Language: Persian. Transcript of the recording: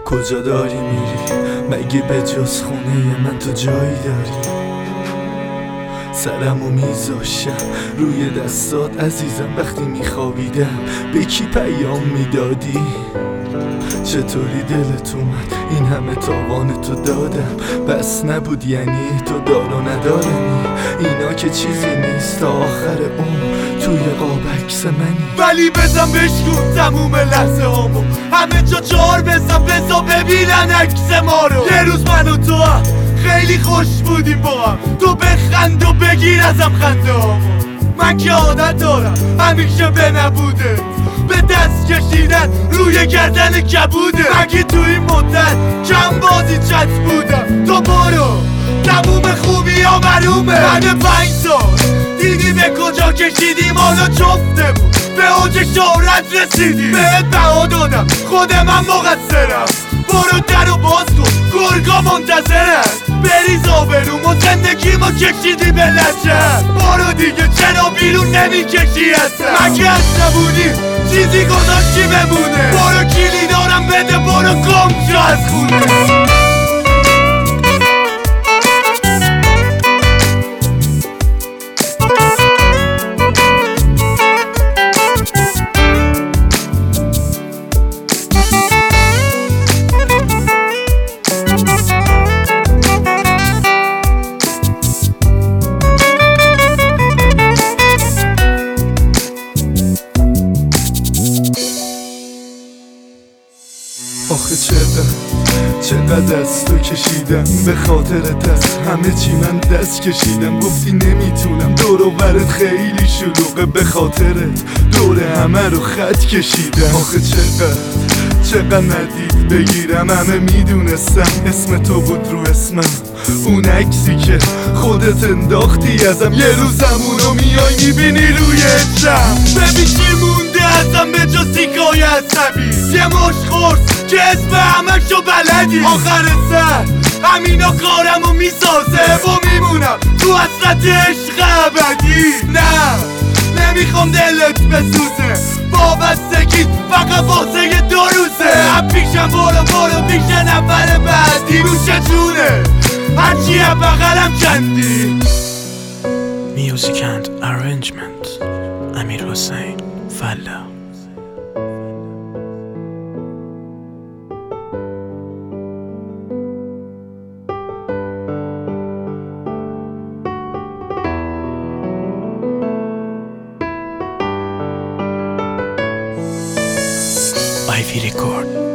کجا داری میری؟ مگه به جز خونه من تو جایی داری؟ سرمو میذاشم روی دستات عزیزم وقتی میخوابیدم، به کی پیام میدادی؟ چطوری دلت اومد این همه تاوان تو دادم؟ بس نبود یعنی تو دار و ندارمی؟ اینا که چیزی نیست تا آخر عمر توی قاب عکس منی. ولی بزن بشکن تموم لحظه هامو، همه جا چهار بزن ببینن عکس ما رو. یه روز من و تو هم خیلی خوش بودیم با هم، تو بخند و بگیر ازم خنده هامو. من که عادت دارم همیشه به نبوده، به دست کشیدن روی گردن کبوده. مگه تو این مدت کم بازی چت بودم؟ تو برو تموم خوبی ها معلومه. بعد 5 سال دیدی به کجا کشیدیم، حالا جفته بود به اوج شهرت رسیدیم. بهت بها دادم خود من مقصرم، برو در و باز کن گرگا منتظرن. بریز آبروم و زندگیمو کشیدی به لجن، برو دیگه چرا بیرون نمیکشی اصلا؟ مگه از نبودی چیزی گذاشتی بمونه؟ برو کلی دارم بده برو گم شو از خونه. آخه چقدر از تو کشیدم، به خاطرت از همه چی من دست کشیدم. گفتی نمیتونم، دور و برت خیلی شلوغه، به خاطرت دور همه رو خط کشیدم. آخه چقدر ندید بگیرم، همه میدونستم اسم تو بود رو اسمم، اون عکسی که خودت انداختی ازم. یه روز همونو میای میبینی روی اجرم. ببین چی مونده ازم به جز تیکای عصبی، یه مش خورد که اسم همشو بلدی. آخر سر همینا کارمو میسازه و میمونم تو حسرت عشق ابدی. نه نمیخوام دلت بسوزه، وابستگیت فقط واسه 2 روزه. پیشم برو پیش نفر بعدی، نوش جونه هرچی بغلم کندی. Music and arrangement امیر حسین فلا. Ivy Record.